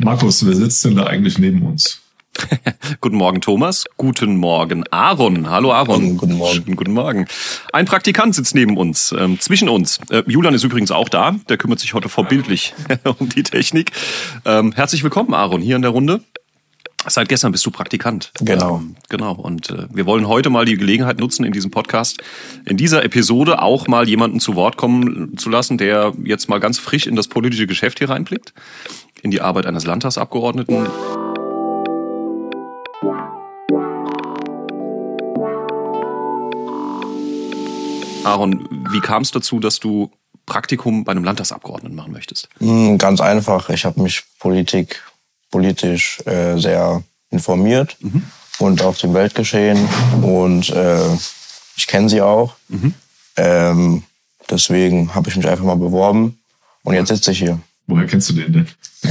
Markus, wer sitzt denn da eigentlich neben uns? Guten Morgen, Thomas. Guten Morgen, Aaron. Hallo, Aaron. Guten Morgen. Schönen guten Morgen. Ein Praktikant sitzt neben uns, zwischen uns. Julian ist übrigens auch da. Der kümmert sich heute vorbildlich um die Technik. Herzlich willkommen, Aaron, hier in der Runde. Seit gestern bist du Praktikant. Genau. Genau. Und wir wollen heute mal die Gelegenheit nutzen, in diesem Podcast, in dieser Episode auch mal jemanden zu Wort kommen zu lassen, der jetzt mal ganz frisch in das politische Geschäft hier reinblickt, in die Arbeit eines Landtagsabgeordneten. Aaron, wie kam es dazu, dass du Praktikum bei einem Landtagsabgeordneten machen möchtest? Ganz einfach. Ich habe mich politisch sehr informiert und auch dem Weltgeschehen. Und ich kenne sie auch. Deswegen habe ich mich einfach mal beworben. Und jetzt sitze ich hier. Woher kennst du den denn?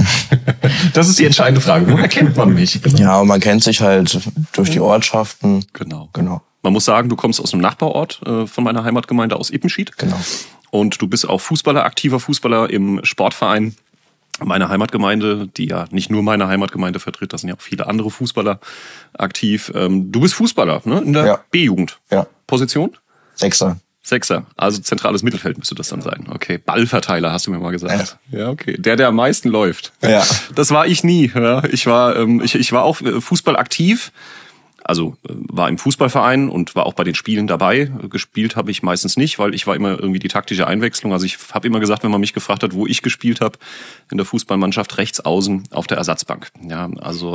Das ist die entscheidende Frage. Woher kennt man mich? Ja, man kennt sich halt durch die Ortschaften. Genau. Man muss sagen, du kommst aus einem Nachbarort von meiner Heimatgemeinde, aus Ippenschid. Genau. Und du bist auch Fußballer, aktiver Fußballer im Sportverein meiner Heimatgemeinde, die ja nicht nur meine Heimatgemeinde vertritt, da sind ja auch viele andere Fußballer aktiv. Du bist Fußballer, ne? In der B-Jugend. Ja. Position? Sechser. Also zentrales Mittelfeld müsste das dann sein. Okay, Ballverteiler hast du mir mal gesagt. Ja, okay. Der am meisten läuft. Ja. Das war ich nie. Ja. Ich war auch Fußball aktiv. Also war im Fußballverein und war auch bei den Spielen dabei. Gespielt habe ich meistens nicht, weil ich war immer irgendwie die taktische Einwechslung. Also ich habe immer gesagt, wenn man mich gefragt hat, wo ich gespielt habe, in der Fußballmannschaft rechts außen auf der Ersatzbank. Ja, also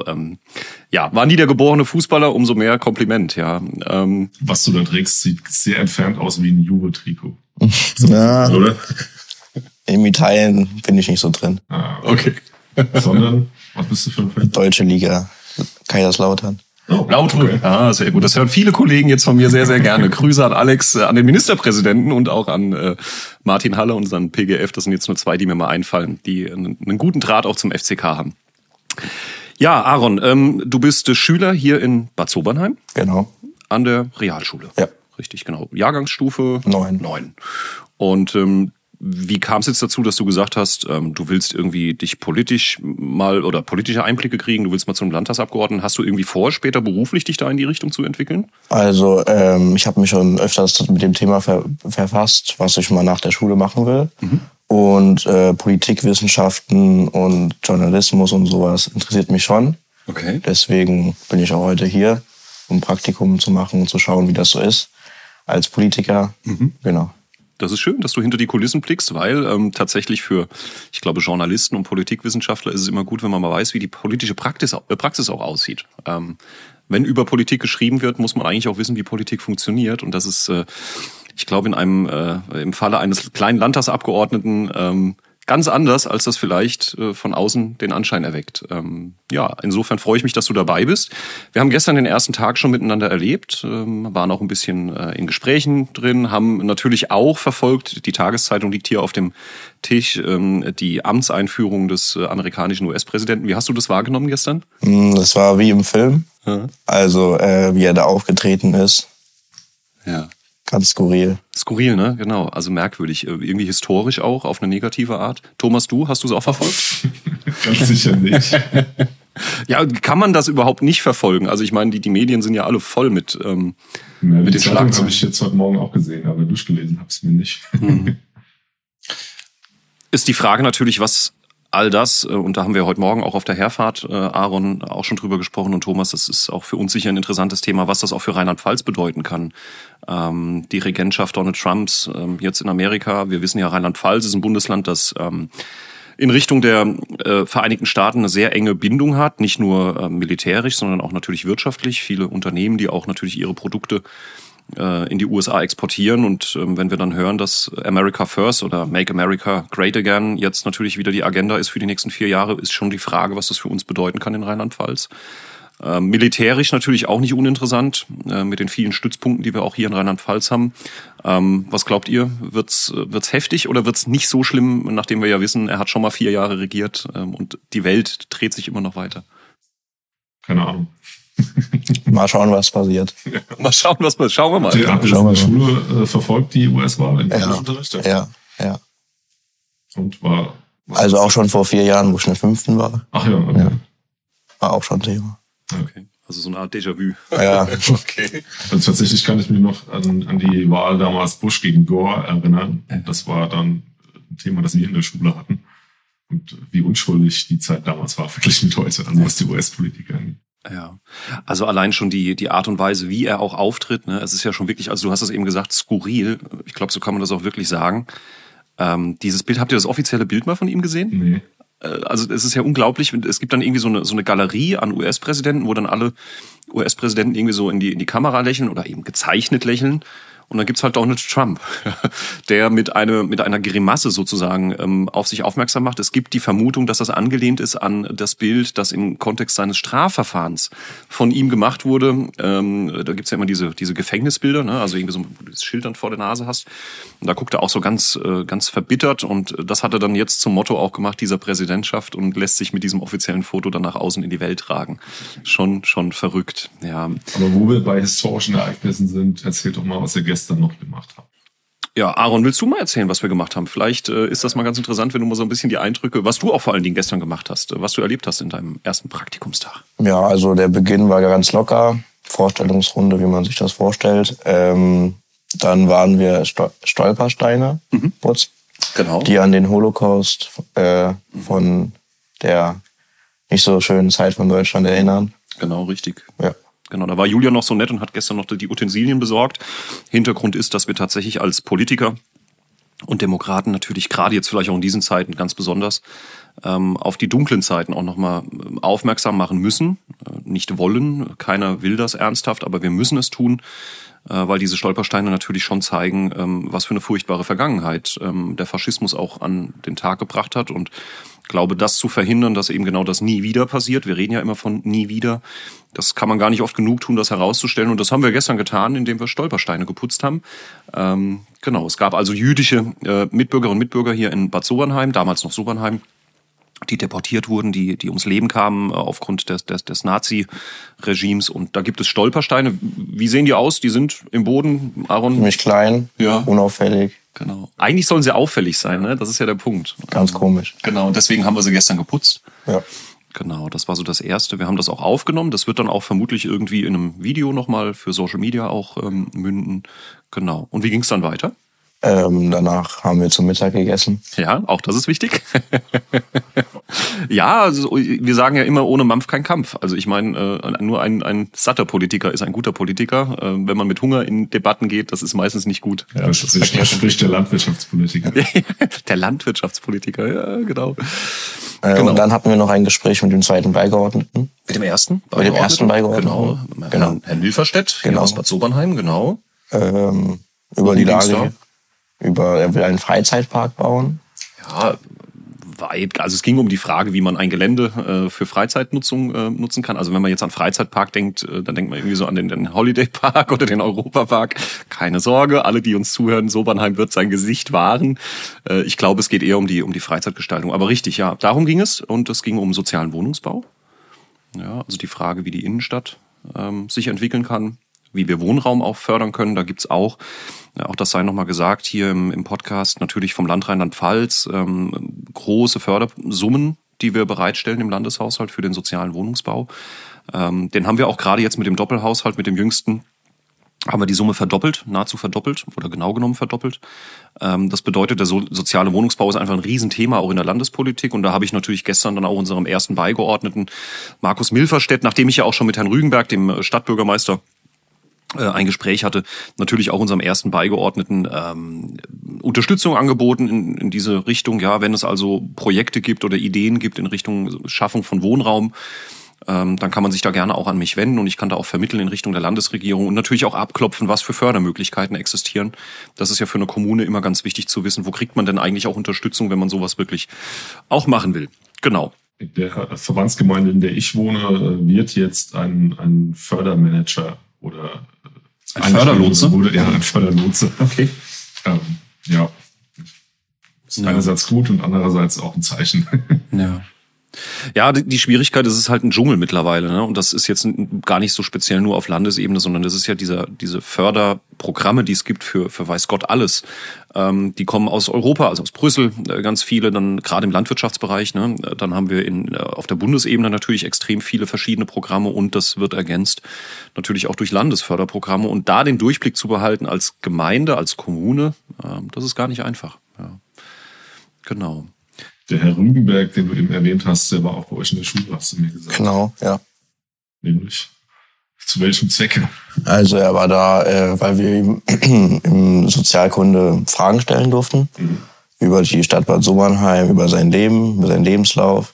war nie der geborene Fußballer, umso mehr Kompliment. Ja. Was du da trägst, sieht sehr entfernt aus wie ein Juve-Trikot. Ja. Oder? Im Italien bin ich nicht so drin. Ah, okay. Sondern, was bist du für ein Fan? Deutsche Liga, Kaiserslautern. Oh, Lautruhe. Ah, sehr gut. Das hören viele Kollegen jetzt von mir sehr, sehr gerne. Grüße an Alex, an den Ministerpräsidenten und auch an Martin Halle, unseren PGF. Das sind jetzt nur zwei, die mir mal einfallen, die einen guten Draht auch zum FCK haben. Ja, Aaron, du bist Schüler hier in Bad Sobernheim. Genau. An der Realschule. Ja. Richtig, genau. Jahrgangsstufe 9. Und wie kam es jetzt dazu, dass du gesagt hast, du willst irgendwie dich politische Einblicke kriegen, du willst mal zum Landtagsabgeordneten. Hast du irgendwie vor, später beruflich dich da in die Richtung zu entwickeln? Also ich habe mich schon öfters mit dem Thema verfasst, was ich mal nach der Schule machen will. Und Politikwissenschaften und Journalismus und sowas interessiert mich schon. Okay. Deswegen bin ich auch heute hier, um Praktikum zu machen und zu schauen, wie das so ist als Politiker. Genau. Das ist schön, dass du hinter die Kulissen blickst, weil tatsächlich für, ich glaube, Journalisten und Politikwissenschaftler ist es immer gut, wenn man mal weiß, wie die politische Praxis auch aussieht. Wenn über Politik geschrieben wird, muss man eigentlich auch wissen, wie Politik funktioniert. Und das ist, ich glaube, im Falle eines kleinen Landtagsabgeordneten ganz anders, als das vielleicht von außen den Anschein erweckt. Insofern freue ich mich, dass du dabei bist. Wir haben gestern den ersten Tag schon miteinander erlebt, waren auch ein bisschen in Gesprächen drin, haben natürlich auch verfolgt, die Tageszeitung liegt hier auf dem Tisch, die Amtseinführung des amerikanischen US-Präsidenten. Wie hast du das wahrgenommen gestern? Das war wie im Film, also wie er da aufgetreten ist. Ja. Ganz skurril. Skurril, ne? Genau. Also merkwürdig. Irgendwie historisch auch, auf eine negative Art. Thomas, hast du es auch verfolgt? Ganz sicher nicht. Ja, kann man das überhaupt nicht verfolgen? Also ich meine, die Medien sind ja alle voll mit den Schlagzeilen. Habe ich jetzt heute Morgen auch gesehen, aber durchgelesen habe ich es mir nicht. Ist die Frage natürlich, was all das, und da haben wir heute Morgen auch auf der Herfahrt, Aaron, auch schon drüber gesprochen und Thomas, das ist auch für uns sicher ein interessantes Thema, was das auch für Rheinland-Pfalz bedeuten kann. Die Regentschaft Donald Trumps jetzt in Amerika, wir wissen ja, Rheinland-Pfalz ist ein Bundesland, das in Richtung der Vereinigten Staaten eine sehr enge Bindung hat, nicht nur militärisch, sondern auch natürlich wirtschaftlich. Viele Unternehmen, die auch natürlich ihre Produkte in die USA exportieren. Und wenn wir dann hören, dass America First oder Make America Great Again jetzt natürlich wieder die Agenda ist für die nächsten 4 Jahre, ist schon die Frage, was das für uns bedeuten kann in Rheinland-Pfalz. Militärisch natürlich auch nicht uninteressant, mit den vielen Stützpunkten, die wir auch hier in Rheinland-Pfalz haben. Was glaubt ihr? Wird's heftig oder wird's nicht so schlimm, nachdem wir ja wissen, er hat schon mal 4 Jahre regiert und die Welt dreht sich immer noch weiter? Keine Ahnung. Mal schauen, was passiert. Mal schauen, was passiert. Schauen wir mal. Habt ihr in der Schule verfolgt die US-Wahl im Unterricht? Ja. Und war Also auch schon vor 4 Jahren, wo ich in der 5. war. Ach ja, okay. Ja. War auch schon Thema. Okay. Also so eine Art Déjà-vu. Ja. Okay. Also tatsächlich kann ich mich noch an die Wahl damals Bush gegen Gore erinnern. Das war dann ein Thema, das wir in der Schule hatten. Und wie unschuldig die Zeit damals war, verglichen mit heute, also was die US-Politiker angeht. Ja, also allein schon die Art und Weise, wie er auch auftritt, ne, es ist ja schon wirklich, also du hast es eben gesagt, skurril. Ich glaube, so kann man das auch wirklich sagen. Dieses Bild, habt ihr das offizielle Bild mal von ihm gesehen? Nee. Also es ist ja unglaublich, es gibt dann irgendwie so eine Galerie an US-Präsidenten, wo dann alle US-Präsidenten irgendwie so in die Kamera lächeln oder eben gezeichnet lächeln. Und dann gibt's halt Donald Trump, der mit einer Grimasse sozusagen auf sich aufmerksam macht. Es gibt die Vermutung, dass das angelehnt ist an das Bild, das im Kontext seines Strafverfahrens von ihm gemacht wurde. Da gibt's ja immer diese Gefängnisbilder, ne? Also irgendwie so, wo du das Schild dann vor der Nase hast. Und da guckt er auch so ganz verbittert. Und das hat er dann jetzt zum Motto auch gemacht, dieser Präsidentschaft, und lässt sich mit diesem offiziellen Foto dann nach außen in die Welt tragen. Schon verrückt, ja. Aber wo wir bei historischen Ereignissen sind, erzähl doch mal, was ihr gestern noch gemacht habt. Ja, Aaron, willst du mal erzählen, was wir gemacht haben? Vielleicht ist das mal ganz interessant, wenn du mal so ein bisschen die Eindrücke, was du auch vor allen Dingen gestern gemacht hast, was du erlebt hast in deinem ersten Praktikumstag. Ja, also der Beginn war ganz locker. Vorstellungsrunde, wie man sich das vorstellt. Dann waren wir Stolpersteine putzen, Genau. die an den Holocaust von der nicht so schönen Zeit von Deutschland erinnern. Genau, richtig. Ja. Genau, da war Julia noch so nett und hat gestern noch die Utensilien besorgt. Hintergrund ist, dass wir tatsächlich als Politiker und Demokraten natürlich gerade jetzt vielleicht auch in diesen Zeiten ganz besonders auf die dunklen Zeiten auch nochmal aufmerksam machen müssen. Nicht wollen, keiner will das ernsthaft, aber wir müssen es tun, weil diese Stolpersteine natürlich schon zeigen, was für eine furchtbare Vergangenheit der Faschismus auch an den Tag gebracht hat. Und glaube, das zu verhindern, dass eben genau das nie wieder passiert. Wir reden ja immer von nie wieder. Das kann man gar nicht oft genug tun, das herauszustellen. Und das haben wir gestern getan, indem wir Stolpersteine geputzt haben. Genau, es gab also jüdische Mitbürgerinnen und Mitbürger hier in Bad Sobernheim, damals noch Sobernheim, die deportiert wurden, die ums Leben kamen aufgrund des Nazi-Regimes. Und da gibt es Stolpersteine. Wie sehen die aus? Die sind im Boden, Aaron? Ziemlich klein, Ja. unauffällig. Genau. Eigentlich sollen sie auffällig sein, ne? Das ist ja der Punkt. Ganz komisch. Genau, und deswegen haben wir sie gestern geputzt. Ja. Genau, das war so das Erste. Wir haben das auch aufgenommen. Das wird dann auch vermutlich irgendwie in einem Video nochmal für Social Media auch münden. Genau. Und wie ging es dann weiter? Danach haben wir zum Mittag gegessen. Ja, auch das ist wichtig. Ja, also wir sagen ja immer, ohne Mampf kein Kampf. Also ich meine, nur ein satter Politiker ist ein guter Politiker. Wenn man mit Hunger in Debatten geht, das ist meistens nicht gut. Ja, das spricht der Landwirtschaftspolitiker. Der Landwirtschaftspolitiker, ja, genau. Und dann hatten wir noch ein Gespräch mit dem zweiten Beigeordneten. Mit dem ersten? Mit dem ersten Beigeordneten. Genau. Herrn Milverstedt, genau. Aus Bad Sobernheim, genau. Über die Lage. Er will einen Freizeitpark bauen. Ja, weit. Also es ging um die Frage, wie man ein Gelände für Freizeitnutzung nutzen kann. Also wenn man jetzt an Freizeitpark denkt, dann denkt man irgendwie so an den Holiday Park oder den Europapark. Keine Sorge, alle, die uns zuhören, Sobernheim wird sein Gesicht wahren. Ich glaube, es geht eher um die Freizeitgestaltung. Aber richtig, ja, darum ging es. Und es ging um sozialen Wohnungsbau. Ja, also die Frage, wie die Innenstadt sich entwickeln kann, wie wir Wohnraum auch fördern können. Da gibt's auch das sei nochmal gesagt hier im Podcast, natürlich vom Land Rheinland-Pfalz, große Fördersummen, die wir bereitstellen im Landeshaushalt für den sozialen Wohnungsbau. Den haben wir auch gerade jetzt mit dem Doppelhaushalt, mit dem jüngsten, haben wir die Summe verdoppelt, nahezu verdoppelt oder genau genommen verdoppelt. Das bedeutet, der soziale Wohnungsbau ist einfach ein Riesenthema auch in der Landespolitik. Und da habe ich natürlich gestern dann auch unserem ersten Beigeordneten Markus Milverstedt, nachdem ich ja auch schon mit Herrn Rügenberg, dem Stadtbürgermeister, ein Gespräch hatte, natürlich auch unserem ersten Beigeordneten Unterstützung angeboten in diese Richtung. Ja, wenn es also Projekte gibt oder Ideen gibt in Richtung Schaffung von Wohnraum, dann kann man sich da gerne auch an mich wenden und ich kann da auch vermitteln in Richtung der Landesregierung und natürlich auch abklopfen, was für Fördermöglichkeiten existieren. Das ist ja für eine Kommune immer ganz wichtig zu wissen, wo kriegt man denn eigentlich auch Unterstützung, wenn man sowas wirklich auch machen will. Genau. In der Verbandsgemeinde, in der ich wohne, wird jetzt ein Fördermanager oder ein Förderlotse? Ja, ein Förderlotse. Okay. Ja. Ist einerseits gut und andererseits auch ein Zeichen. Ja. Ja, die Schwierigkeit ist, es ist halt ein Dschungel mittlerweile, ne? Und das ist jetzt gar nicht so speziell nur auf Landesebene, sondern das ist ja diese Förderprogramme, die es gibt für weiß Gott alles. Die kommen aus Europa, also aus Brüssel, ganz viele, dann gerade im Landwirtschaftsbereich, ne? Dann haben wir auf der Bundesebene natürlich extrem viele verschiedene Programme und das wird ergänzt natürlich auch durch Landesförderprogramme. Und da den Durchblick zu behalten als Gemeinde, als Kommune, das ist gar nicht einfach. Ja. Genau. Der Herr Rügenberg, den du eben erwähnt hast, der war auch bei euch in der Schule, hast du mir gesagt. Genau, ja. Nämlich, zu welchem Zwecke? Also er war da, weil wir ihm im Sozialkunde Fragen stellen durften. Über die Stadt Bad Sobernheim, über sein Leben, über seinen Lebenslauf.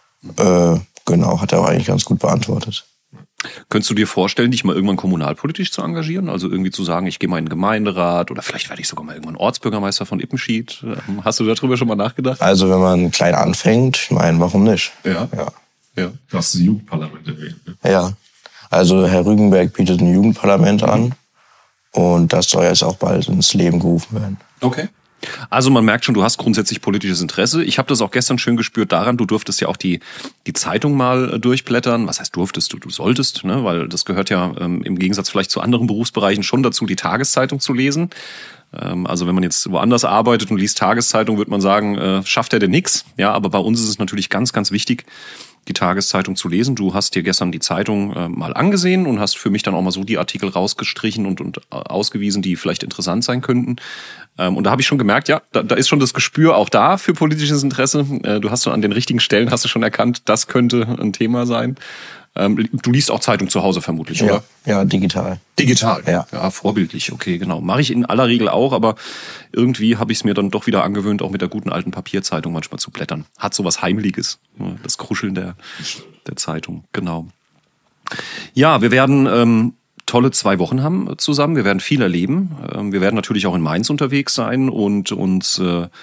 Genau, hat er auch eigentlich ganz gut beantwortet. Könntest du dir vorstellen, dich mal irgendwann kommunalpolitisch zu engagieren? Also irgendwie zu sagen, ich gehe mal in den Gemeinderat oder vielleicht werde ich sogar mal irgendwann Ortsbürgermeister von Ippenschied. Hast du darüber schon mal nachgedacht? Also wenn man klein anfängt, ich meine, warum nicht? Ja. Du hast das Jugendparlament erwähnt. Ne? Ja, also Herr Rügenberg bietet ein Jugendparlament an und das soll jetzt auch bald ins Leben gerufen werden. Okay. Also man merkt schon, du hast grundsätzlich politisches Interesse. Ich habe das auch gestern schön gespürt daran, du durftest ja auch die Zeitung mal durchblättern. Was heißt durftest du? Du solltest, ne? Weil das gehört ja im Gegensatz vielleicht zu anderen Berufsbereichen schon dazu, die Tageszeitung zu lesen. Also wenn man jetzt woanders arbeitet und liest Tageszeitung, würde man sagen, schafft er denn nix? Ja, aber bei uns ist es natürlich ganz, ganz wichtig, die Tageszeitung zu lesen. Du hast dir gestern die Zeitung mal angesehen und hast für mich dann auch mal so die Artikel rausgestrichen und ausgewiesen, die vielleicht interessant sein könnten. Und da habe ich schon gemerkt, ja, da ist schon das Gespür auch da für politisches Interesse. Du hast schon an den richtigen Stellen, hast du schon erkannt, das könnte ein Thema sein. Du liest auch Zeitung zu Hause vermutlich, oder? Ja, digital. Digital? Ja, vorbildlich, okay, genau. Mache ich in aller Regel auch, aber irgendwie habe ich es mir dann doch wieder angewöhnt, auch mit der guten alten Papierzeitung manchmal zu blättern. Hat so was Heimliches, das Kruscheln der Zeitung, genau. Ja, wir werden tolle 2 Wochen haben zusammen. Wir werden viel erleben. Wir werden natürlich auch in Mainz unterwegs sein und uns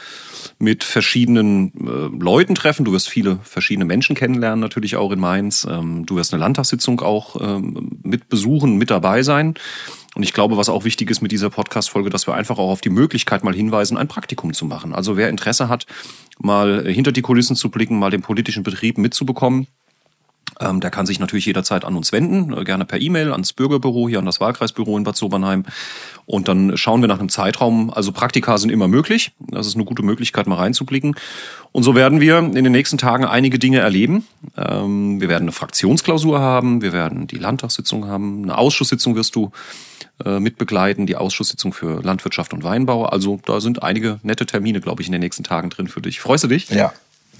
mit verschiedenen Leuten treffen. Du wirst viele verschiedene Menschen kennenlernen, natürlich auch in Mainz. Du wirst eine Landtagssitzung auch mit besuchen, mit dabei sein. Und ich glaube, was auch wichtig ist mit dieser Podcast-Folge, dass wir einfach auch auf die Möglichkeit mal hinweisen, ein Praktikum zu machen. Also wer Interesse hat, mal hinter die Kulissen zu blicken, mal den politischen Betrieb mitzubekommen, der kann sich natürlich jederzeit an uns wenden, gerne per E-Mail ans Bürgerbüro, hier an das Wahlkreisbüro in Bad Sobernheim. Und dann schauen wir nach einem Zeitraum. Also Praktika sind immer möglich. Das ist eine gute Möglichkeit, mal reinzublicken. Und so werden wir in den nächsten Tagen einige Dinge erleben. Wir werden eine Fraktionsklausur haben, wir werden die Landtagssitzung haben, eine Ausschusssitzung wirst du mitbegleiten, die Ausschusssitzung für Landwirtschaft und Weinbau. Also da sind einige nette Termine, glaube ich, in den nächsten Tagen drin für dich. Freust du dich? Ja.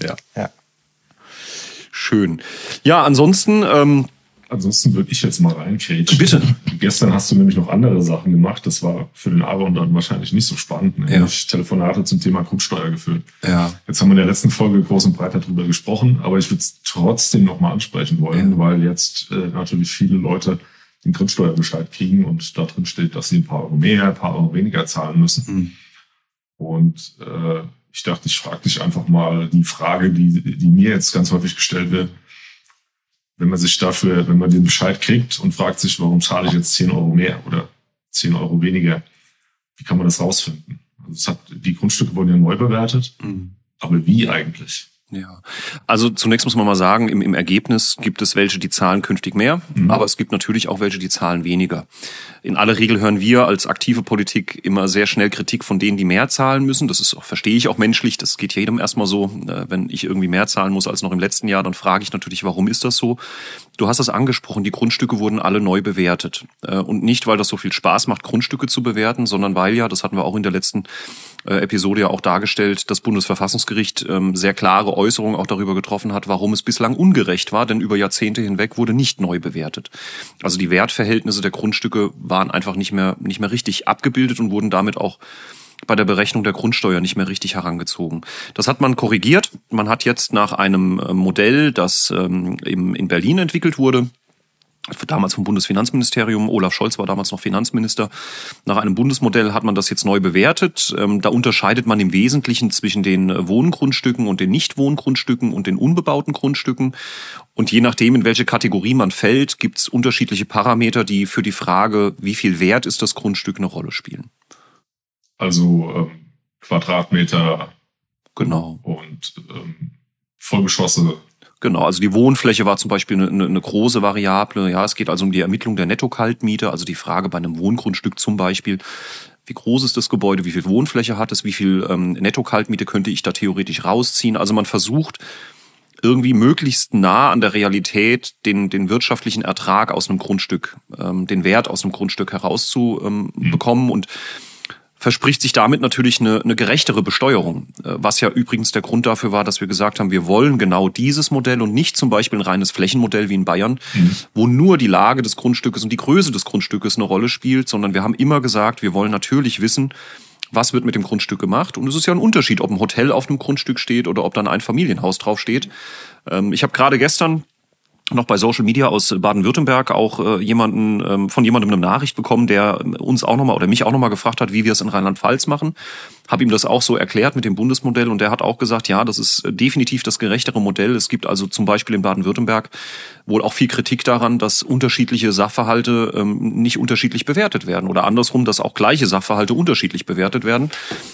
Schön. Ja, ansonsten würde ich jetzt mal reinkrätschen. Bitte. Gestern hast du nämlich noch andere Sachen gemacht. Das war für den Aaron dann wahrscheinlich nicht so spannend. Nämlich Telefonate zum Thema Grundsteuer geführt. Ja. Jetzt haben wir in der letzten Folge groß und breit darüber gesprochen, aber ich würde es trotzdem noch mal ansprechen wollen, weil jetzt natürlich viele Leute den Grundsteuerbescheid kriegen und da drin steht, dass sie ein paar Euro mehr, ein paar Euro weniger zahlen müssen. Und ich dachte, ich frage dich einfach mal die Frage, die mir jetzt ganz häufig gestellt wird. Wenn man den Bescheid kriegt und fragt sich, warum zahle ich jetzt 10 Euro mehr oder 10 Euro weniger, wie kann man das rausfinden? Also die Grundstücke wurden ja neu bewertet, aber wie eigentlich? Ja, also zunächst muss man mal sagen, im Ergebnis gibt es welche, die zahlen künftig mehr, aber es gibt natürlich auch welche, die zahlen weniger. In aller Regel hören wir als aktive Politik immer sehr schnell Kritik von denen, die mehr zahlen müssen. Das ist auch, verstehe ich auch menschlich, das geht jedem erstmal so. Wenn ich irgendwie mehr zahlen muss als noch im letzten Jahr, dann frage ich natürlich, warum ist das so? Du hast das angesprochen, die Grundstücke wurden alle neu bewertet. Und nicht, weil das so viel Spaß macht, Grundstücke zu bewerten, sondern weil ja, das hatten wir auch in der letzten Episode ja auch dargestellt, das Bundesverfassungsgericht sehr klare Äußerungen auch darüber getroffen hat, warum es bislang ungerecht war, denn über Jahrzehnte hinweg wurde nicht neu bewertet. Also die Wertverhältnisse der Grundstücke waren einfach nicht mehr richtig abgebildet und wurden damit auch bei der Berechnung der Grundsteuer nicht mehr richtig herangezogen. Das hat man korrigiert. Man hat jetzt nach einem Modell, das in Berlin entwickelt wurde, damals vom Bundesfinanzministerium, Olaf Scholz war damals noch Finanzminister. Nach einem Bundesmodell hat man das jetzt neu bewertet. Da unterscheidet man im Wesentlichen zwischen den Wohngrundstücken und den Nichtwohngrundstücken und den unbebauten Grundstücken. Und je nachdem, in welche Kategorie man fällt, gibt es unterschiedliche Parameter, die für die Frage, wie viel wert ist das Grundstück, eine Rolle spielen. Also Quadratmeter genau. Und Vollgeschosse. Genau, also die Wohnfläche war zum Beispiel eine große Variable. Ja, es geht also um die Ermittlung der Netto-Kaltmiete, also die Frage bei einem Wohngrundstück zum Beispiel, wie groß ist das Gebäude, wie viel Wohnfläche hat es, wie viel Netto-Kaltmiete könnte ich da theoretisch rausziehen. Also man versucht irgendwie möglichst nah an der Realität den wirtschaftlichen Ertrag aus einem Grundstück, den Wert aus einem Grundstück herauszubekommen und verspricht sich damit natürlich eine gerechtere Besteuerung, was ja übrigens der Grund dafür war, dass wir gesagt haben, wir wollen genau dieses Modell und nicht zum Beispiel ein reines Flächenmodell wie in Bayern, wo nur die Lage des Grundstückes und die Größe des Grundstückes eine Rolle spielt, sondern wir haben immer gesagt, wir wollen natürlich wissen, was wird mit dem Grundstück gemacht. Und es ist ja ein Unterschied, ob ein Hotel auf einem Grundstück steht oder ob dann ein Familienhaus drauf steht. Ich habe gerade gestern noch bei Social Media aus Baden-Württemberg auch von jemandem eine Nachricht bekommen, der uns auch nochmal oder mich auch nochmal gefragt hat, wie wir es in Rheinland-Pfalz machen. Habe ihm das auch so erklärt mit dem Bundesmodell und der hat auch gesagt, ja, das ist definitiv das gerechtere Modell. Es gibt also zum Beispiel in Baden-Württemberg wohl auch viel Kritik daran, dass unterschiedliche Sachverhalte nicht unterschiedlich bewertet werden oder andersrum, dass auch gleiche Sachverhalte unterschiedlich bewertet werden.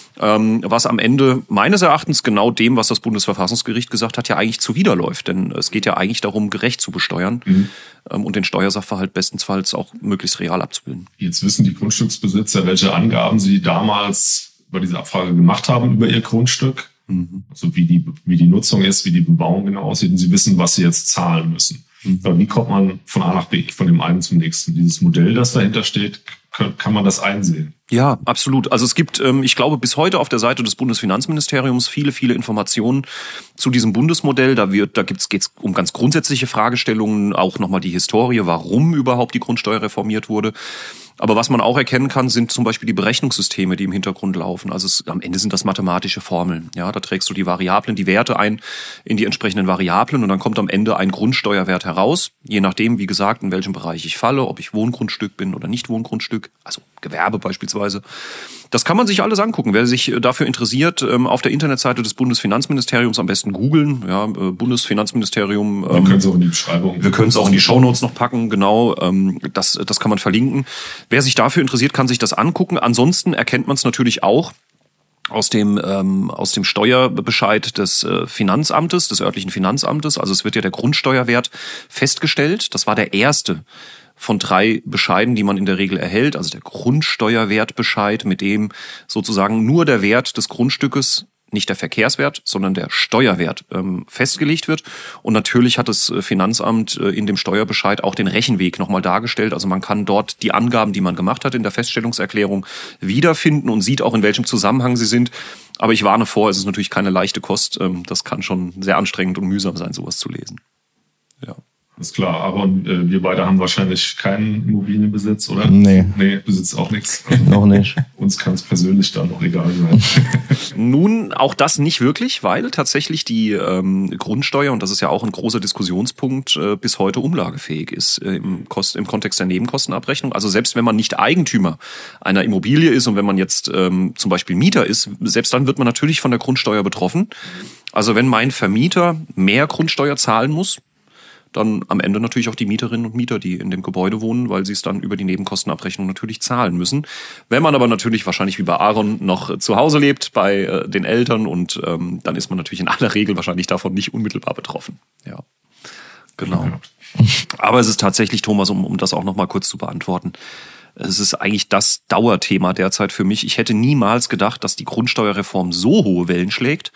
Was am Ende meines Erachtens genau dem, was das Bundesverfassungsgericht gesagt hat, ja eigentlich zuwiderläuft. Denn es geht ja eigentlich darum, gerecht zu besteuern und den Steuersachverhalt bestenfalls auch möglichst real abzubilden. Jetzt wissen die Grundstücksbesitzer, welche Angaben sie damals bei dieser Abfrage gemacht haben über ihr Grundstück. Also wie die Nutzung ist, wie die Bebauung genau aussieht. Und sie wissen, was sie jetzt zahlen müssen. Aber wie kommt man von A nach B, von dem einen zum nächsten? Dieses Modell, das dahinter steht, kann man das einsehen? Ja, absolut. Also es gibt, ich glaube, bis heute auf der Seite des Bundesfinanzministeriums viele, viele Informationen zu diesem Bundesmodell. Da geht's um ganz grundsätzliche Fragestellungen, auch nochmal die Historie, warum überhaupt die Grundsteuer reformiert wurde. Aber was man auch erkennen kann, sind zum Beispiel die Berechnungssysteme, die im Hintergrund laufen. Also am Ende sind das mathematische Formeln. Ja, da trägst du die Variablen, die Werte ein in die entsprechenden Variablen und dann kommt am Ende ein Grundsteuerwert heraus. Je nachdem, wie gesagt, in welchem Bereich ich falle, ob ich Wohngrundstück bin oder nicht Wohngrundstück, also Gewerbe beispielsweise. Das kann man sich alles angucken. Wer sich dafür interessiert, auf der Internetseite des Bundesfinanzministeriums am besten googeln. Ja, Bundesfinanzministerium. Wir können es auch in die Beschreibung. Wir können es auch in die Shownotes noch packen, genau. Das kann man verlinken. Wer sich dafür interessiert, kann sich das angucken. Ansonsten erkennt man es natürlich auch aus dem Steuerbescheid des Finanzamtes, des örtlichen Finanzamtes. Also es wird ja der Grundsteuerwert festgestellt. Das war der erste von 3 Bescheiden, die man in der Regel erhält. Also der Grundsteuerwertbescheid, mit dem sozusagen nur der Wert des Grundstückes, nicht der Verkehrswert, sondern der Steuerwert festgelegt wird. Und natürlich hat das Finanzamt in dem Steuerbescheid auch den Rechenweg nochmal dargestellt. Also man kann dort die Angaben, die man gemacht hat in der Feststellungserklärung, wiederfinden und sieht auch, in welchem Zusammenhang sie sind. Aber ich warne vor, es ist natürlich keine leichte Kost. Das kann schon sehr anstrengend und mühsam sein, sowas zu lesen. Ja. Ist klar, Aaron, wir beide haben wahrscheinlich keinen Immobilienbesitz, oder? Nee. Nee, besitzt auch nichts. Also Noch nicht. Uns kann es persönlich dann noch egal sein. Nun, auch das nicht wirklich, weil tatsächlich die Grundsteuer, und das ist ja auch ein großer Diskussionspunkt, bis heute umlagefähig ist im Kontext der Nebenkostenabrechnung. Also selbst wenn man nicht Eigentümer einer Immobilie ist und wenn man jetzt zum Beispiel Mieter ist, selbst dann wird man natürlich von der Grundsteuer betroffen. Also wenn mein Vermieter mehr Grundsteuer zahlen muss, dann am Ende natürlich auch die Mieterinnen und Mieter, die in dem Gebäude wohnen, weil sie es dann über die Nebenkostenabrechnung natürlich zahlen müssen. Wenn man aber natürlich wahrscheinlich wie bei Aaron noch zu Hause lebt, bei den Eltern, und dann ist man natürlich in aller Regel wahrscheinlich davon nicht unmittelbar betroffen. Ja, genau. Aber es ist tatsächlich, Thomas, um das auch noch mal kurz zu beantworten, es ist eigentlich das Dauerthema derzeit für mich. Ich hätte niemals gedacht, dass die Grundsteuerreform so hohe Wellen schlägt,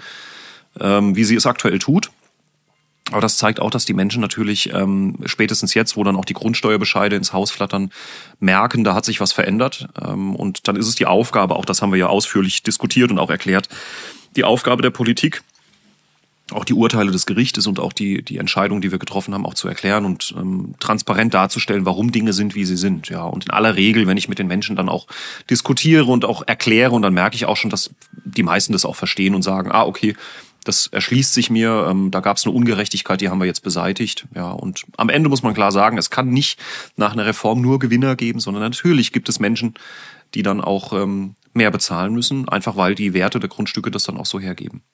wie sie es aktuell tut. Aber das zeigt auch, dass die Menschen natürlich spätestens jetzt, wo dann auch die Grundsteuerbescheide ins Haus flattern, merken, da hat sich was verändert. Und dann ist es die Aufgabe, auch das haben wir ja ausführlich diskutiert und auch erklärt, die Aufgabe der Politik, auch die Urteile des Gerichtes und auch die Entscheidungen, die wir getroffen haben, auch zu erklären und transparent darzustellen, warum Dinge sind, wie sie sind. Ja, und in aller Regel, wenn ich mit den Menschen dann auch diskutiere und auch erkläre, und dann merke ich auch schon, dass die meisten das auch verstehen und sagen, okay, das erschließt sich mir, da gab es eine Ungerechtigkeit, die haben wir jetzt beseitigt. Ja, und am Ende muss man klar sagen, es kann nicht nach einer Reform nur Gewinner geben, sondern natürlich gibt es Menschen, die dann auch mehr bezahlen müssen, einfach weil die Werte der Grundstücke das dann auch so hergeben.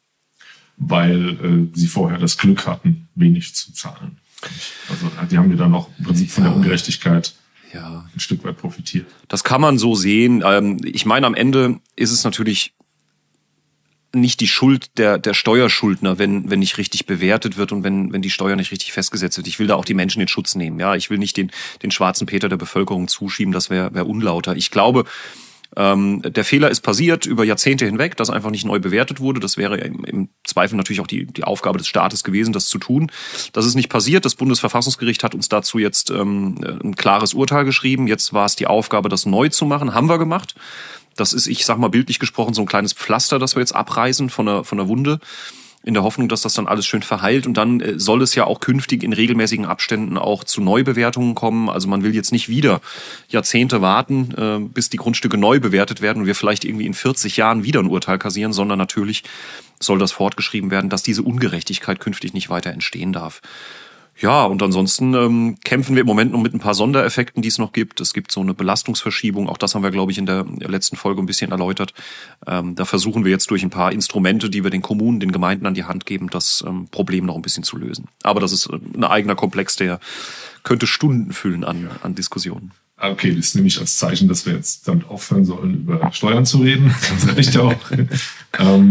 Weil sie vorher das Glück hatten, wenig zu zahlen. Also die haben ja dann auch im Prinzip von der Ungerechtigkeit ein Stück weit profitiert. Das kann man so sehen. Ich meine, am Ende ist es natürlich nicht die Schuld der Steuerschuldner, wenn nicht richtig bewertet wird und wenn die Steuer nicht richtig festgesetzt wird. Ich will da auch die Menschen in Schutz nehmen. Ja, ich will nicht den schwarzen Peter der Bevölkerung zuschieben, das wäre unlauter. Ich glaube, der Fehler ist passiert über Jahrzehnte hinweg, dass einfach nicht neu bewertet wurde. Das wäre im Zweifel natürlich auch die Aufgabe des Staates gewesen, das zu tun. Das ist nicht passiert. Das Bundesverfassungsgericht hat uns dazu jetzt ein klares Urteil geschrieben. Jetzt war es die Aufgabe, das neu zu machen. Haben wir gemacht. Das ist, ich sag mal bildlich gesprochen, so ein kleines Pflaster, das wir jetzt abreißen von der Wunde, in der Hoffnung, dass das dann alles schön verheilt. Und dann soll es ja auch künftig in regelmäßigen Abständen auch zu Neubewertungen kommen. Also man will jetzt nicht wieder Jahrzehnte warten, bis die Grundstücke neu bewertet werden und wir vielleicht irgendwie in 40 Jahren wieder ein Urteil kassieren, sondern natürlich soll das fortgeschrieben werden, dass diese Ungerechtigkeit künftig nicht weiter entstehen darf. Ja, und ansonsten kämpfen wir im Moment noch mit ein paar Sondereffekten, die es noch gibt. Es gibt so eine Belastungsverschiebung, auch das haben wir, glaube ich, in der letzten Folge ein bisschen erläutert. Da versuchen wir jetzt durch ein paar Instrumente, die wir den Kommunen, den Gemeinden an die Hand geben, das Problem noch ein bisschen zu lösen. Aber das ist ein eigener Komplex, der könnte Stunden füllen an Diskussionen. Okay, das nehme ich als Zeichen, dass wir jetzt damit aufhören sollen, über Steuern zu reden. Das sage ich da auch.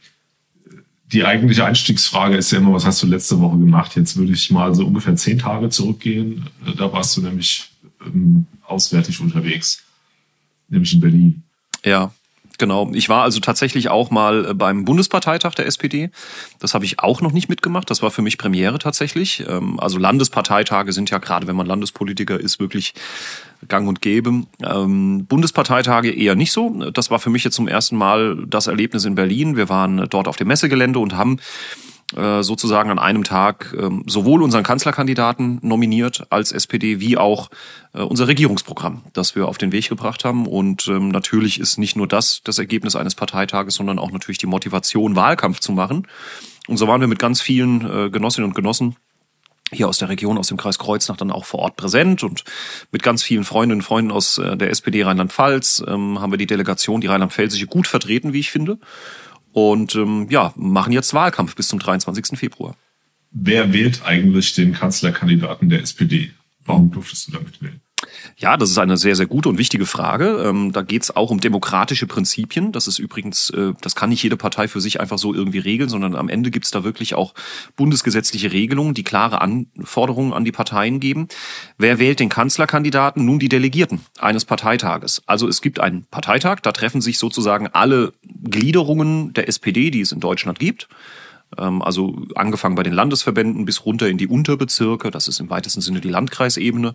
Die eigentliche Einstiegsfrage ist ja immer, was hast du letzte Woche gemacht? Jetzt würde ich mal so ungefähr 10 Tage zurückgehen. Da warst du nämlich auswärtig unterwegs, nämlich in Berlin. Ja, genau. Ich war also tatsächlich auch mal beim Bundesparteitag der SPD. Das habe ich auch noch nicht mitgemacht. Das war für mich Premiere tatsächlich. Also Landesparteitage sind ja gerade, wenn man Landespolitiker ist, wirklich gang und gäbe. Bundesparteitage eher nicht so. Das war für mich jetzt zum ersten Mal das Erlebnis in Berlin. Wir waren dort auf dem Messegelände und haben sozusagen an einem Tag sowohl unseren Kanzlerkandidaten nominiert als SPD, wie auch unser Regierungsprogramm, das wir auf den Weg gebracht haben. Und natürlich ist nicht nur das Ergebnis eines Parteitages, sondern auch natürlich die Motivation, Wahlkampf zu machen. Und so waren wir mit ganz vielen Genossinnen und Genossen hier aus der Region, aus dem Kreis Kreuznach, dann auch vor Ort präsent und mit ganz vielen Freundinnen und Freunden aus der SPD Rheinland-Pfalz haben wir die Delegation, die rheinland-pfälzische, gut vertreten, wie ich finde. Und machen jetzt Wahlkampf bis zum 23. Februar. Wer wählt eigentlich den Kanzlerkandidaten der SPD? Warum durftest du damit wählen? Ja, das ist eine sehr, sehr gute und wichtige Frage. Da geht es auch um demokratische Prinzipien. Das ist übrigens, das kann nicht jede Partei für sich einfach so irgendwie regeln, sondern am Ende gibt es da wirklich auch bundesgesetzliche Regelungen, die klare Anforderungen an die Parteien geben. Wer wählt den Kanzlerkandidaten? Nun die Delegierten eines Parteitages. Also es gibt einen Parteitag, da treffen sich sozusagen alle Gliederungen der SPD, die es in Deutschland gibt. Also angefangen bei den Landesverbänden bis runter in die Unterbezirke. Das ist im weitesten Sinne die Landkreisebene.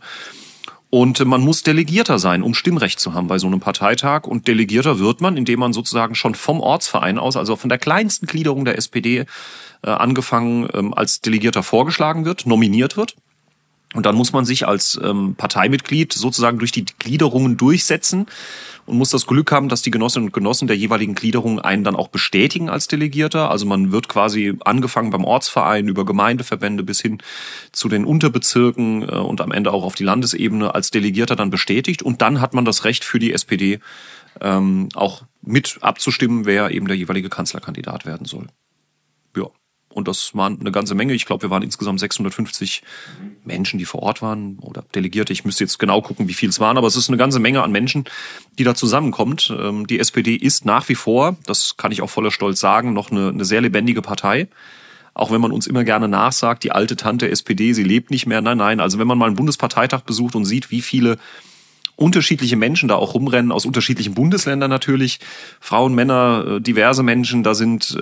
Und man muss Delegierter sein, um Stimmrecht zu haben bei so einem Parteitag. Und Delegierter wird man, indem man sozusagen schon vom Ortsverein aus, also von der kleinsten Gliederung der SPD angefangen, als Delegierter vorgeschlagen wird, nominiert wird. Und dann muss man sich als Parteimitglied sozusagen durch die Gliederungen durchsetzen und muss das Glück haben, dass die Genossinnen und Genossen der jeweiligen Gliederungen einen dann auch bestätigen als Delegierter. Also man wird quasi angefangen beim Ortsverein über Gemeindeverbände bis hin zu den Unterbezirken und am Ende auch auf die Landesebene als Delegierter dann bestätigt. Und dann hat man das Recht für die SPD auch mit abzustimmen, wer eben der jeweilige Kanzlerkandidat werden soll. Ja. Und das waren eine ganze Menge. Ich glaube, wir waren insgesamt 650 Menschen, die vor Ort waren oder Delegierte. Ich müsste jetzt genau gucken, wie viel es waren. Aber es ist eine ganze Menge an Menschen, die da zusammenkommt. Die SPD ist nach wie vor, das kann ich auch voller Stolz sagen, noch eine sehr lebendige Partei. Auch wenn man uns immer gerne nachsagt, die alte Tante SPD, sie lebt nicht mehr. Nein. Also wenn man mal einen Bundesparteitag besucht und sieht, wie viele unterschiedliche Menschen da auch rumrennen, aus unterschiedlichen Bundesländern natürlich, Frauen, Männer, diverse Menschen, da sind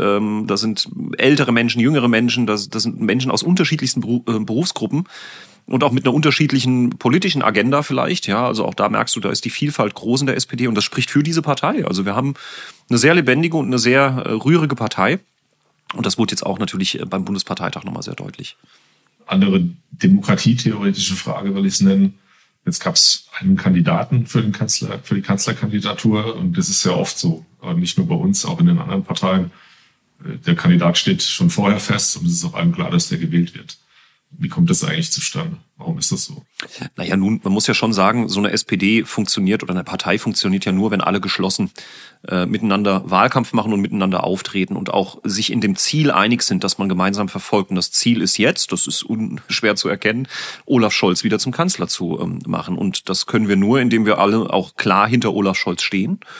ältere Menschen, jüngere Menschen, das sind Menschen aus unterschiedlichsten Berufsgruppen und auch mit einer unterschiedlichen politischen Agenda vielleicht, ja, also auch da merkst du, da ist die Vielfalt groß in der SPD und das spricht für diese Partei. Also wir haben eine sehr lebendige und eine sehr rührige Partei und das wurde jetzt auch natürlich beim Bundesparteitag nochmal sehr deutlich. Andere demokratietheoretische Frage will ich es nennen. Jetzt gab es einen Kandidaten für die Kanzlerkandidatur und das ist ja oft so, aber nicht nur bei uns, auch in den anderen Parteien. Der Kandidat steht schon vorher fest und es ist auch allen klar, dass der gewählt wird. Wie kommt das eigentlich zustande? Warum ist das so? Naja, nun, man muss ja schon sagen, so eine SPD funktioniert oder eine Partei funktioniert ja nur, wenn alle geschlossen miteinander Wahlkampf machen und miteinander auftreten und auch sich in dem Ziel einig sind, dass man gemeinsam verfolgt. Und das Ziel ist jetzt, das ist unschwer zu erkennen, Olaf Scholz wieder zum Kanzler zu machen. Und das können wir nur, indem wir alle auch klar hinter Olaf Scholz stehen.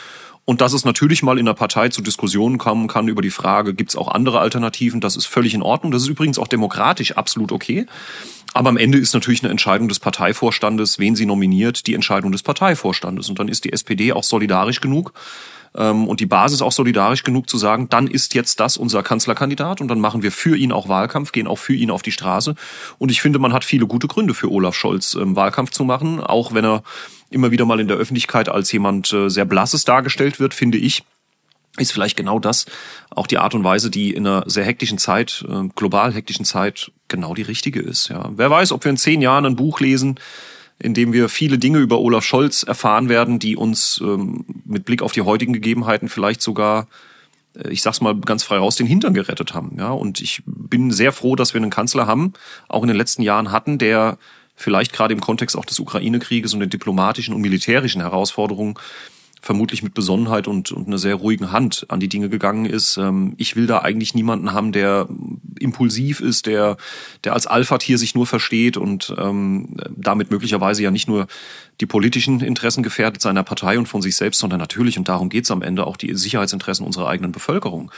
Und dass es natürlich mal in der Partei zu Diskussionen kommen kann über die Frage, gibt es auch andere Alternativen, das ist völlig in Ordnung. Das ist übrigens auch demokratisch absolut okay. Aber am Ende ist natürlich eine Entscheidung des Parteivorstandes, wen sie nominiert, die Entscheidung des Parteivorstandes. Und dann ist die SPD auch solidarisch genug und die Basis auch solidarisch genug zu sagen, dann ist jetzt das unser Kanzlerkandidat und dann machen wir für ihn auch Wahlkampf, gehen auch für ihn auf die Straße. Und ich finde, man hat viele gute Gründe für Olaf Scholz, Wahlkampf zu machen, auch wenn er immer wieder mal in der Öffentlichkeit als jemand sehr Blasses dargestellt wird, finde ich, ist vielleicht genau das auch die Art und Weise, die in einer sehr hektischen Zeit, global hektischen Zeit, genau die richtige ist. Ja. Wer weiß, ob wir in 10 Jahren ein Buch lesen, in dem wir viele Dinge über Olaf Scholz erfahren werden, die uns mit Blick auf die heutigen Gegebenheiten vielleicht sogar, ich sag's mal ganz frei raus, den Hintern gerettet haben. Ja. Und ich bin sehr froh, dass wir einen Kanzler haben, auch in den letzten Jahren hatten, der vielleicht gerade im Kontext auch des Ukraine-Krieges und den diplomatischen und militärischen Herausforderungen vermutlich mit Besonnenheit und einer sehr ruhigen Hand an die Dinge gegangen ist. Ich will da eigentlich niemanden haben, der impulsiv ist, der als Alpha-Tier sich nur versteht und damit möglicherweise ja nicht nur die politischen Interessen gefährdet seiner Partei und von sich selbst, sondern natürlich, und darum geht's am Ende, auch die Sicherheitsinteressen unserer eigenen Bevölkerung.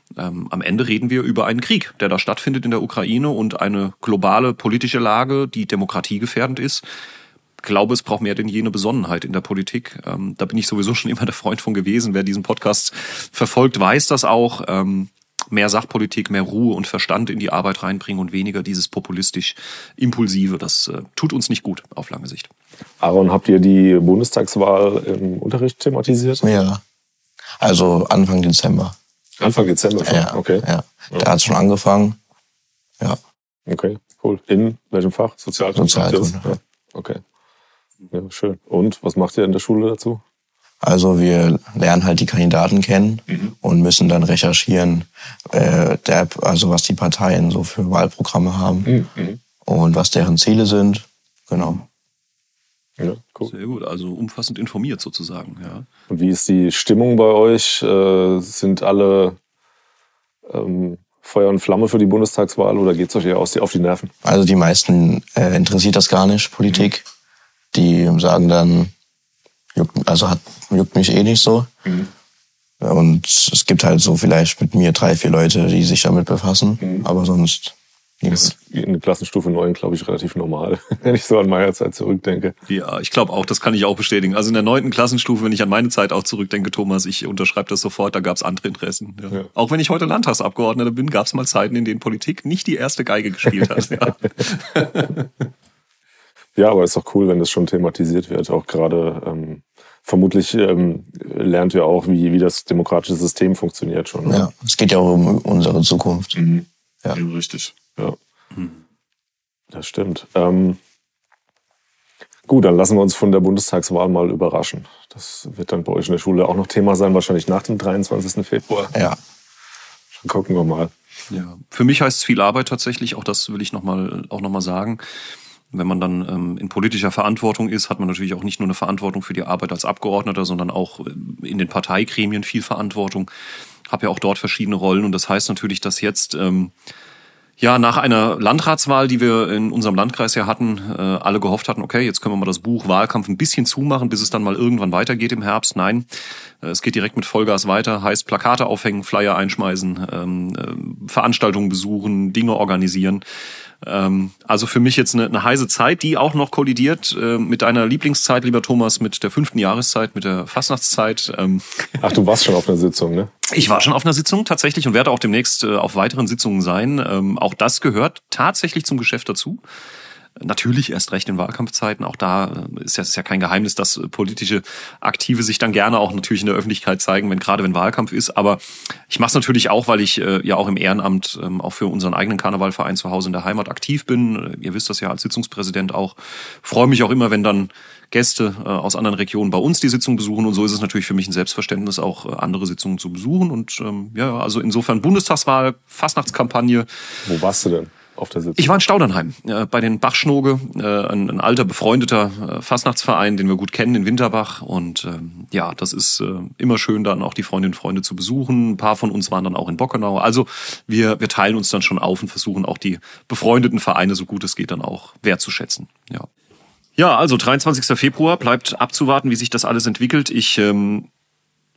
Am Ende reden wir über einen Krieg, der da stattfindet in der Ukraine und eine globale politische Lage, die demokratiegefährdend ist. Ich glaube, es braucht mehr denn je eine Besonnenheit in der Politik. Da bin ich sowieso schon immer der Freund von gewesen. Wer diesen Podcast verfolgt, weiß das auch. Mehr Sachpolitik, mehr Ruhe und Verstand in die Arbeit reinbringen und weniger dieses populistisch-impulsive. Das tut uns nicht gut auf lange Sicht. Aaron, habt ihr die Bundestagswahl im Unterricht thematisiert? Ja, also Anfang Dezember. Anfang Dezember schon? Ja, okay. Ja. Da hat es schon angefangen. Ja. Okay, cool. In welchem Fach? Sozialkunde? Ja. Okay. Ja, schön. Und was macht ihr in der Schule dazu? Also wir lernen halt die Kandidaten kennen und müssen dann recherchieren, also was die Parteien so für Wahlprogramme haben und was deren Ziele sind. Genau. Ja, cool. Sehr gut, also umfassend informiert sozusagen. Ja. Und wie ist die Stimmung bei euch? Sind alle Feuer und Flamme für die Bundestagswahl oder geht es euch eher auf die Nerven? Also die meisten interessiert das gar nicht, Politik. Die sagen dann, juckt mich eh nicht so. Und es gibt halt so vielleicht mit mir 3, 4 Leute, die sich damit befassen. Aber sonst nichts. In der Klassenstufe 9, glaube ich, relativ normal, wenn ich so an meine Zeit zurückdenke. Ja, ich glaube auch, das kann ich auch bestätigen. Also in der 9. Klassenstufe, wenn ich an meine Zeit auch zurückdenke, Thomas, ich unterschreibe das sofort, da gab es andere Interessen. Ja. Ja. Auch wenn ich heute Landtagsabgeordneter bin, gab es mal Zeiten, in denen Politik nicht die erste Geige gespielt hat. Ja. Ja, aber ist doch cool, wenn das schon thematisiert wird. Auch gerade vermutlich lernt ihr auch, wie das demokratische System funktioniert schon. Ja, es geht ja auch um unsere Zukunft. Ja, richtig. Ja, das stimmt. Gut, dann lassen wir uns von der Bundestagswahl mal überraschen. Das wird dann bei euch in der Schule auch noch Thema sein, wahrscheinlich nach dem 23. Februar. Ja. Dann gucken wir mal. Ja, für mich heißt es viel Arbeit tatsächlich, auch das will ich noch mal sagen. Wenn man dann in politischer Verantwortung ist, hat man natürlich auch nicht nur eine Verantwortung für die Arbeit als Abgeordneter, sondern auch in den Parteigremien viel Verantwortung. Habe ja auch dort verschiedene Rollen und das heißt natürlich, dass jetzt nach einer Landratswahl, die wir in unserem Landkreis ja hatten, alle gehofft hatten, okay, jetzt können wir mal das Buch Wahlkampf ein bisschen zumachen, bis es dann mal irgendwann weitergeht im Herbst. Nein, es geht direkt mit Vollgas weiter, heißt Plakate aufhängen, Flyer einschmeißen, Veranstaltungen besuchen, Dinge organisieren. Also für mich jetzt eine heiße Zeit, die auch noch kollidiert mit deiner Lieblingszeit, lieber Thomas, mit der 5. Jahreszeit, mit der Fastnachtszeit. Ach, du warst schon auf einer Sitzung, ne? Ich war schon auf einer Sitzung tatsächlich und werde auch demnächst auf weiteren Sitzungen sein. Auch das gehört tatsächlich zum Geschäft dazu. Natürlich erst recht in Wahlkampfzeiten. Auch da ist ja kein Geheimnis, dass politische Aktive sich dann gerne auch natürlich in der Öffentlichkeit zeigen, wenn Wahlkampf ist. Aber ich mache es natürlich auch, weil ich ja auch im Ehrenamt auch für unseren eigenen Karnevalverein zu Hause in der Heimat aktiv bin. Ihr wisst das ja als Sitzungspräsident auch. Freue mich auch immer, wenn dann Gäste aus anderen Regionen bei uns die Sitzung besuchen. Und so ist es natürlich für mich ein Selbstverständnis, auch andere Sitzungen zu besuchen. Und also insofern Bundestagswahl, Fastnachtskampagne. Wo warst du denn auf der Sitzung? Ich war in Staudernheim, bei den Bachschnoge, ein alter, befreundeter Fastnachtsverein, den wir gut kennen, in Winterbach. Und das ist immer schön, dann auch die Freundinnen und Freunde zu besuchen. Ein paar von uns waren dann auch in Bockenau. Also wir teilen uns dann schon auf und versuchen auch die befreundeten Vereine, so gut es geht, dann auch wertzuschätzen. Ja, also 23. Februar, bleibt abzuwarten, wie sich das alles entwickelt. Ich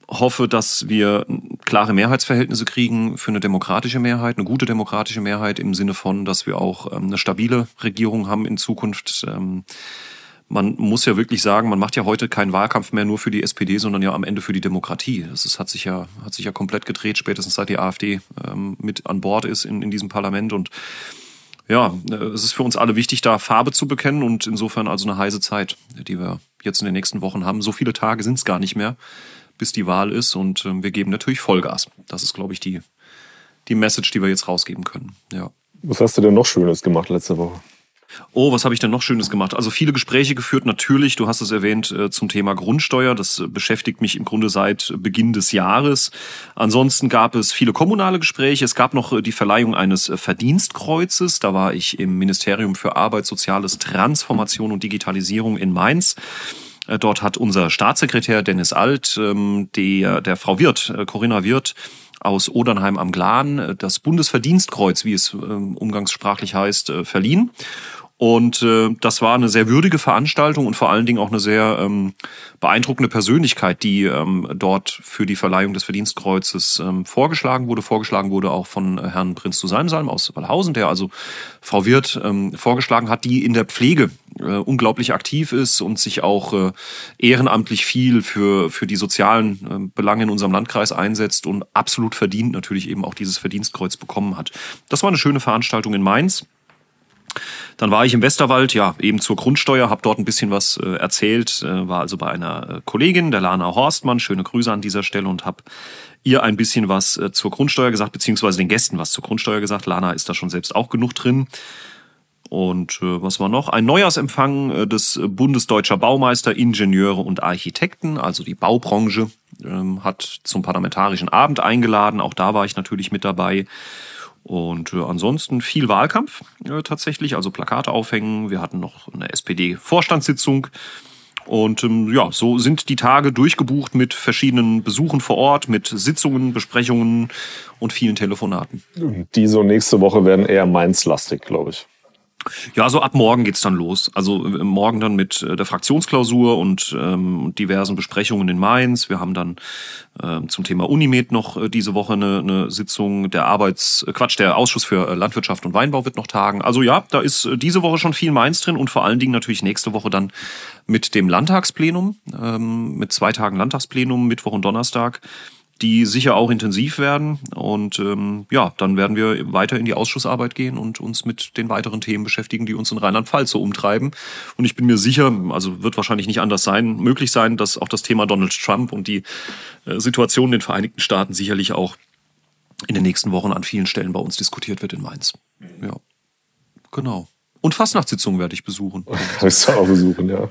hoffe, dass wir klare Mehrheitsverhältnisse kriegen für eine demokratische Mehrheit, eine gute demokratische Mehrheit im Sinne von, dass wir auch eine stabile Regierung haben in Zukunft. Man muss ja wirklich sagen, man macht ja heute keinen Wahlkampf mehr nur für die SPD, sondern ja am Ende für die Demokratie. Hat sich ja komplett gedreht, spätestens seit die AfD mit an Bord ist in diesem Parlament. Und ja, es ist für uns alle wichtig, da Farbe zu bekennen und insofern also eine heiße Zeit, die wir jetzt in den nächsten Wochen haben. So viele Tage sind es gar nicht mehr, bis die Wahl ist, und wir geben natürlich Vollgas. Das ist, glaube ich, die Message, die wir jetzt rausgeben können. Ja. Was hast du denn noch Schönes gemacht letzte Woche? Oh, was habe ich denn noch Schönes gemacht? Also viele Gespräche geführt, natürlich, du hast es erwähnt, zum Thema Grundsteuer. Das beschäftigt mich im Grunde seit Beginn des Jahres. Ansonsten gab es viele kommunale Gespräche. Es gab noch die Verleihung eines Verdienstkreuzes. Da war ich im Ministerium für Arbeit, Soziales, Transformation und Digitalisierung in Mainz. Dort hat unser Staatssekretär Dennis Alt der Frau Wirth, Corinna Wirth, aus Odernheim am Glan, das Bundesverdienstkreuz, wie es umgangssprachlich heißt, verliehen. Und das war eine sehr würdige Veranstaltung und vor allen Dingen auch eine sehr beeindruckende Persönlichkeit, die dort für die Verleihung des Verdienstkreuzes vorgeschlagen wurde. Vorgeschlagen wurde auch von Herrn Prinz zu Salm aus Wallhausen, der also Frau Wirth vorgeschlagen hat, die in der Pflege unglaublich aktiv ist und sich auch ehrenamtlich viel für die sozialen Belange in unserem Landkreis einsetzt und absolut verdient natürlich eben auch dieses Verdienstkreuz bekommen hat. Das war eine schöne Veranstaltung in Mainz. Dann war ich im Westerwald, ja, eben zur Grundsteuer, habe dort ein bisschen was erzählt, war also bei einer Kollegin, der Lana Horstmann, schöne Grüße an dieser Stelle, und habe ihr ein bisschen was zur Grundsteuer gesagt, beziehungsweise den Gästen was zur Grundsteuer gesagt. Lana ist da schon selbst auch genug drin. Und was war noch? Ein Neujahrsempfang des Bundesdeutscher Baumeister, Ingenieure und Architekten, also die Baubranche, hat zum Parlamentarischen Abend eingeladen. Auch da war ich natürlich mit dabei. Und ansonsten viel Wahlkampf tatsächlich, also Plakate aufhängen. Wir hatten noch eine SPD-Vorstandssitzung. Und ja, so sind die Tage durchgebucht mit verschiedenen Besuchen vor Ort, mit Sitzungen, Besprechungen und vielen Telefonaten. Diese und nächste Woche werden eher Mainz-lastig, glaube ich. Ja, so ab morgen geht's dann los. Also morgen dann mit der Fraktionsklausur und diversen Besprechungen in Mainz. Wir haben dann zum Thema Unimed noch diese Woche eine Sitzung. Der Ausschuss für Landwirtschaft und Weinbau wird noch tagen. Also ja, da ist diese Woche schon viel Mainz drin und vor allen Dingen natürlich nächste Woche dann mit dem Landtagsplenum, mit 2 Tagen Landtagsplenum, Mittwoch und Donnerstag, die sicher auch intensiv werden. Und ja, dann werden wir weiter in die Ausschussarbeit gehen und uns mit den weiteren Themen beschäftigen, die uns in Rheinland-Pfalz so umtreiben. Und ich bin mir sicher, also wird wahrscheinlich nicht anders möglich sein, dass auch das Thema Donald Trump und die Situation in den Vereinigten Staaten sicherlich auch in den nächsten Wochen an vielen Stellen bei uns diskutiert wird in Mainz. Ja, genau. Und Fastnachtssitzungen werde ich besuchen. Wirst du auch besuchen, ja.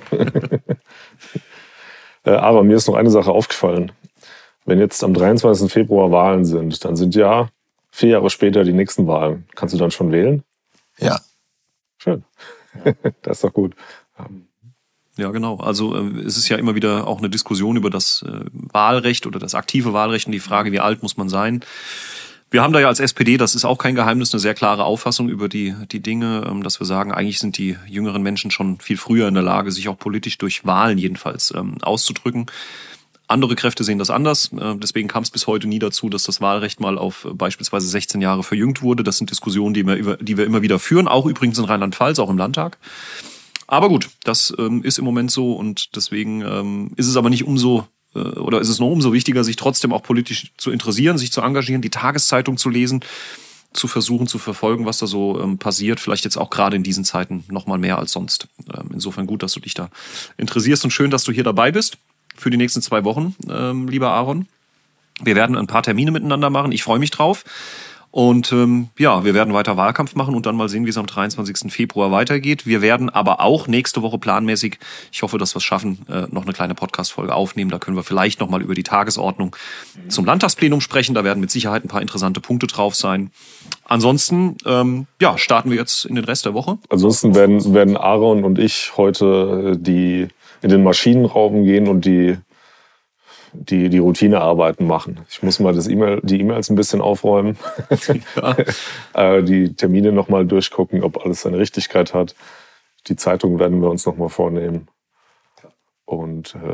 Aber mir ist noch eine Sache aufgefallen. Wenn jetzt am 23. Februar Wahlen sind, dann sind ja 4 Jahre später die nächsten Wahlen. Kannst du dann schon wählen? Ja. Schön. Das ist doch gut. Ja, genau. Also es ist ja immer wieder auch eine Diskussion über das Wahlrecht oder das aktive Wahlrecht und die Frage, wie alt muss man sein. Wir haben da ja als SPD, das ist auch kein Geheimnis, eine sehr klare Auffassung über die Dinge, dass wir sagen, eigentlich sind die jüngeren Menschen schon viel früher in der Lage, sich auch politisch durch Wahlen jedenfalls auszudrücken. Andere Kräfte sehen das anders. Deswegen kam es bis heute nie dazu, dass das Wahlrecht mal auf beispielsweise 16 Jahre verjüngt wurde. Das sind Diskussionen, die wir immer wieder führen, auch übrigens in Rheinland-Pfalz, auch im Landtag. Aber gut, das ist im Moment so und deswegen ist es aber nicht ist es noch umso wichtiger, sich trotzdem auch politisch zu interessieren, sich zu engagieren, die Tageszeitung zu lesen, zu versuchen zu verfolgen, was da so passiert. Vielleicht jetzt auch gerade in diesen Zeiten noch mal mehr als sonst. Insofern gut, dass du dich da interessierst und schön, dass du hier dabei bist für die nächsten 2 Wochen, lieber Aaron. Wir werden ein paar Termine miteinander machen. Ich freue mich drauf. Und ja, wir werden weiter Wahlkampf machen und dann mal sehen, wie es am 23. Februar weitergeht. Wir werden aber auch nächste Woche planmäßig, ich hoffe, dass wir es schaffen, noch eine kleine Podcast-Folge aufnehmen. Da können wir vielleicht noch mal über die Tagesordnung zum Landtagsplenum sprechen. Da werden mit Sicherheit ein paar interessante Punkte drauf sein. Ansonsten ja, starten wir jetzt in den Rest der Woche. Ansonsten werden Aaron und ich heute in den Maschinenraum gehen und die Routinearbeiten machen. Ich muss mal die E-Mails ein bisschen aufräumen, ja. Die Termine nochmal durchgucken, ob alles seine Richtigkeit hat. Die Zeitung werden wir uns nochmal vornehmen. Und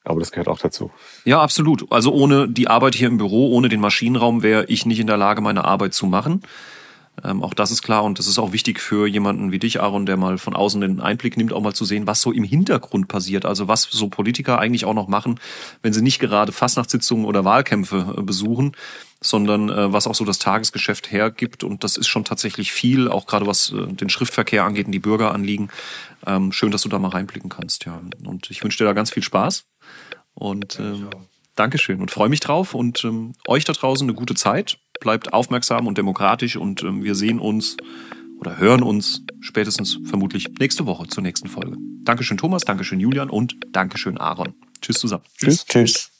Aber das gehört auch dazu. Ja, absolut. Also ohne die Arbeit hier im Büro, ohne den Maschinenraum wäre ich nicht in der Lage, meine Arbeit zu machen. Auch das ist klar und das ist auch wichtig für jemanden wie dich, Aaron, der mal von außen den Einblick nimmt, auch mal zu sehen, was so im Hintergrund passiert. Also was so Politiker eigentlich auch noch machen, wenn sie nicht gerade Fastnachtssitzungen oder Wahlkämpfe besuchen, sondern was auch so das Tagesgeschäft hergibt. Und das ist schon tatsächlich viel, auch gerade was den Schriftverkehr angeht und die Bürgeranliegen. Schön, dass du da mal reinblicken kannst. Ja. Und ich wünsche dir da ganz viel Spaß. Und Dankeschön und freue mich drauf. Und euch da draußen eine gute Zeit. Bleibt aufmerksam und demokratisch und wir sehen uns oder hören uns spätestens vermutlich nächste Woche zur nächsten Folge. Dankeschön Thomas, Dankeschön Julian und Dankeschön Aaron. Tschüss zusammen. Tschüss.